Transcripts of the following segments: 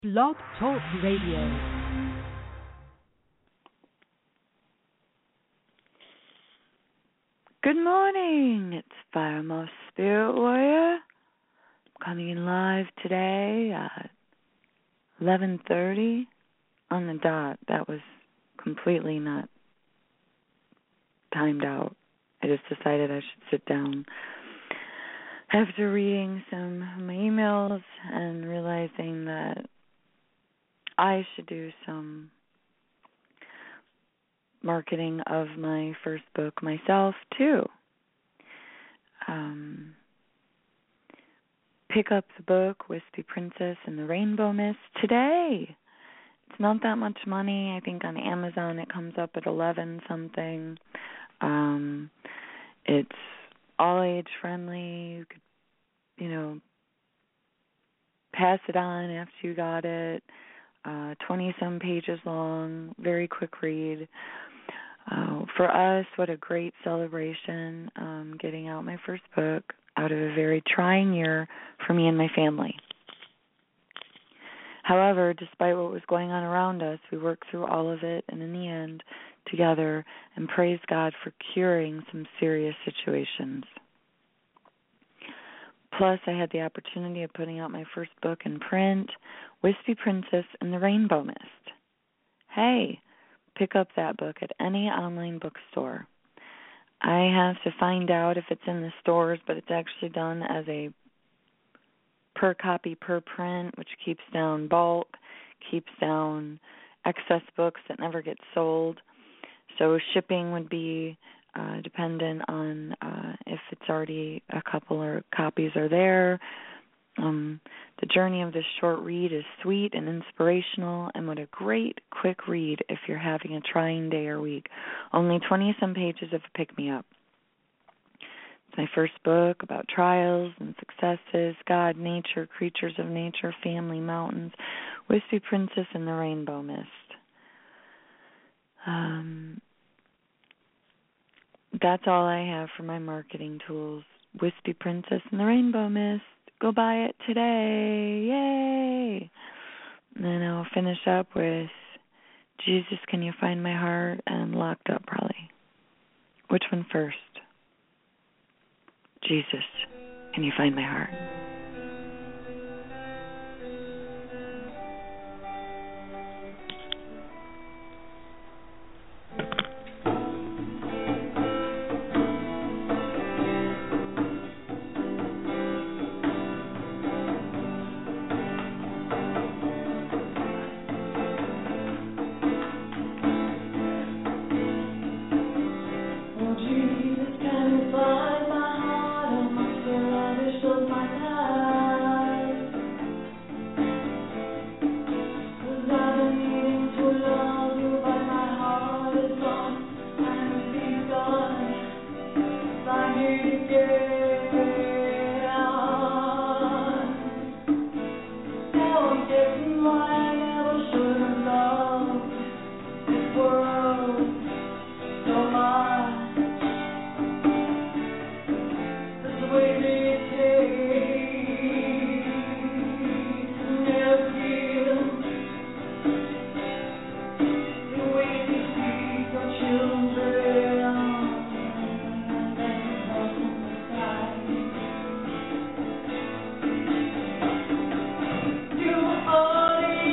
Blog Talk Radio. Good morning. It's Firemouse Spirit Warrior. I'm coming in live today at 11:30 on the dot. That was completely not timed out. I just decided I should sit down after reading some of my emails and realizing that I should do some marketing of my first book myself, too. Pick up the book, Wispy Princess and the Rainbow Mist, today. It's not that much money. I think on Amazon it comes up at 11 something. It's all age friendly. You could, pass it on after you got it. 20-some pages long, very quick read. For us, what a great celebration, getting out my first book out of a very trying year for me and my family. However, despite what was going on around us, we worked through all of it, and in the end, together, and praise God for curing some serious situations. Plus, I had the opportunity of putting out my first book in print, Wispy Princess and the Rainbow Mist. Hey, pick up that book at any online bookstore. I have to find out if it's in the stores, but it's actually done as a per copy, per print, which keeps down bulk, keeps down excess books that never get sold. So shipping would be dependent on if it's already a couple or copies are there. The journey of this short read is sweet and inspirational, and what a great quick read if you're having a trying day or week. Only 20-some pages of a pick-me-up. It's my first book about trials and successes, God, nature, creatures of nature, family, mountains, Wispy Princess and the Rainbow Mist. That's all I have for my marketing tools. Wispy Princess and the Rainbow Mist. Go buy it today. Yay! And then I'll finish up with Jesus, Can You Find My Heart? And Locked Up, probably. Which one first? Jesus, Can You Find My Heart? You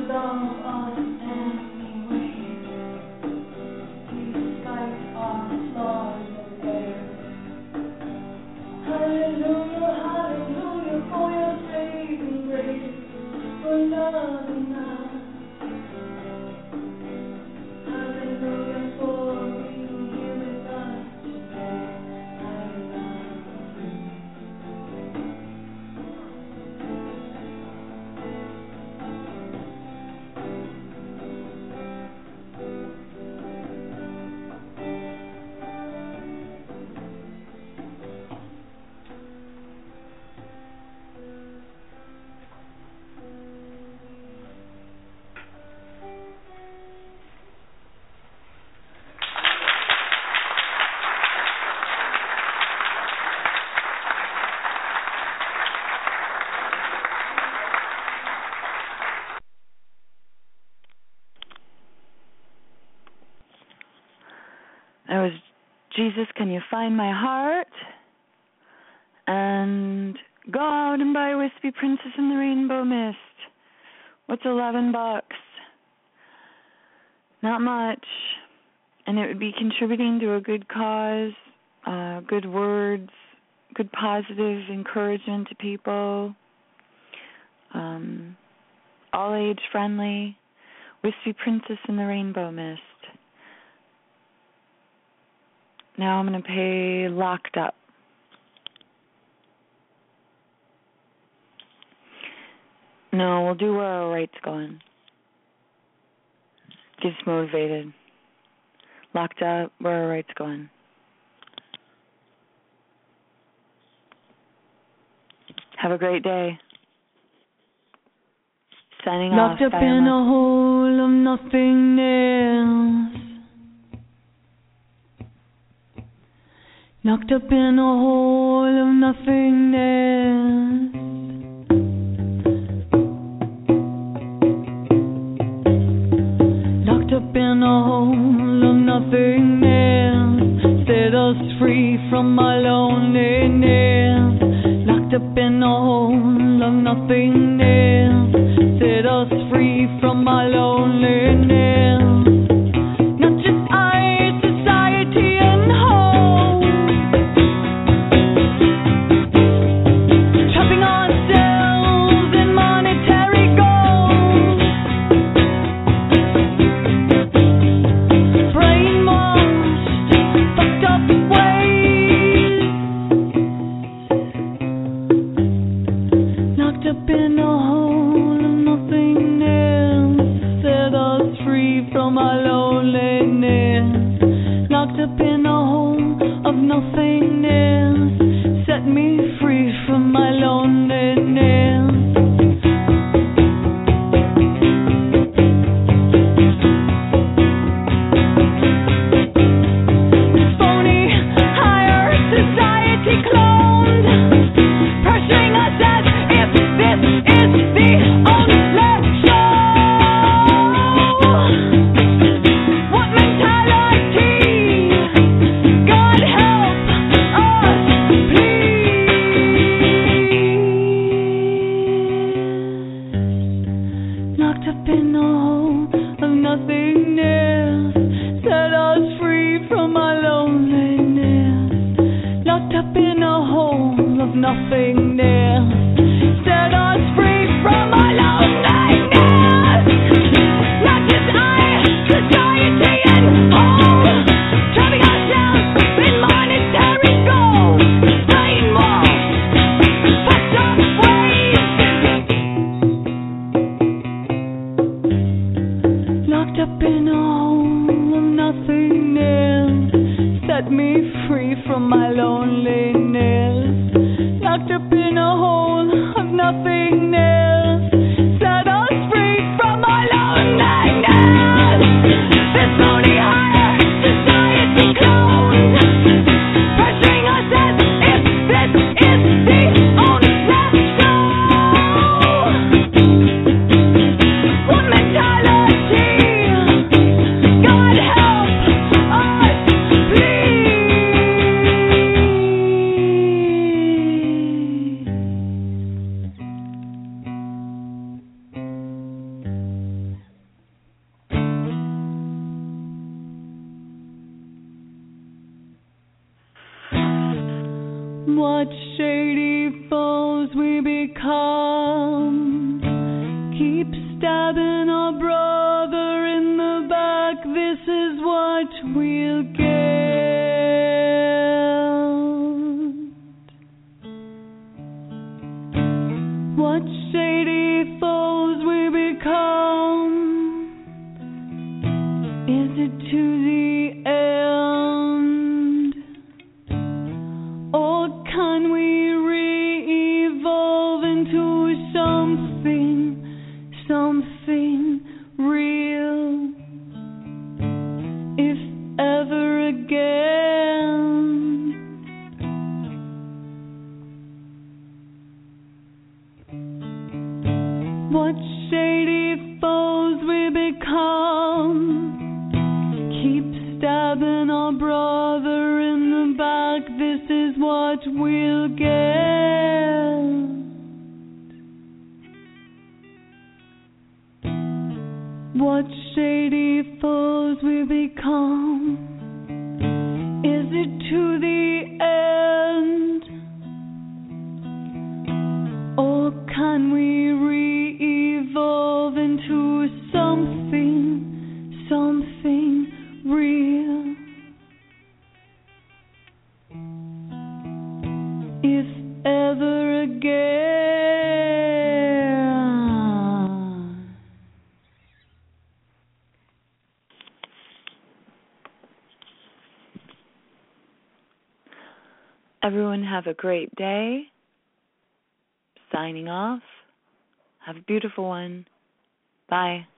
That was Jesus, Can You Find My Heart? And Go Out and Buy Wispy Princess and the Rainbow Mist. What's $11? Not much. And it would be contributing to a good cause, good words, good positive encouragement to people, all age friendly. Wispy Princess and the Rainbow Mist. Now I'm going to pay Locked Up. No, we'll do Where Our Right's Going. Gets motivated. Locked Up, Where Our Right's Going. Have a great day. Signing off. Locked up in a hole of nothingness. Locked up in a hole of nothingness. Locked up in a hole of nothingness. Set us free from our loneliness. Locked up in a hole of nothingness. Set us free from our loneliness. Not just our society and home. Trapping ourselves in monetary goals. Brainwashed, fucked up ways. Locked up in a hole of nothingness. Set us free from our loneliness. Locked up in a hole of nothingness. Set me free from my loneliness. Phony, higher society cloned, pressuring us as if this is the only show. What mentality? God help us, please. Locked up in a hole of nothingness. Set us free from our loneliness. Locked up in a hole of nothingness. Set us free from our loneliness. Not just our society and home. Trapping ourselves in monetary goals. Brainwashed, fucked up ways. Locked up in a hole of nothingness. Set me free from my loneliness. Locked up in a hole of nothingness. Set us free from our loneliness. This only higher society cloned, pressuring us as if this is the only show. What mentality? God help us, please. What shady foes we become. Keep stabbing our brother in the back. This is what we'll get. What shady foes we become. Is it to the end? Or can we re-evolve into something real? If ever again. What shady foes we become. Keep stabbing our brother in the back. This is what we'll get. What shady foes we become. Is it to the end? Or can we re-evolve into something real? If ever again. Everyone have a great day. Signing off. Have a beautiful one. Bye.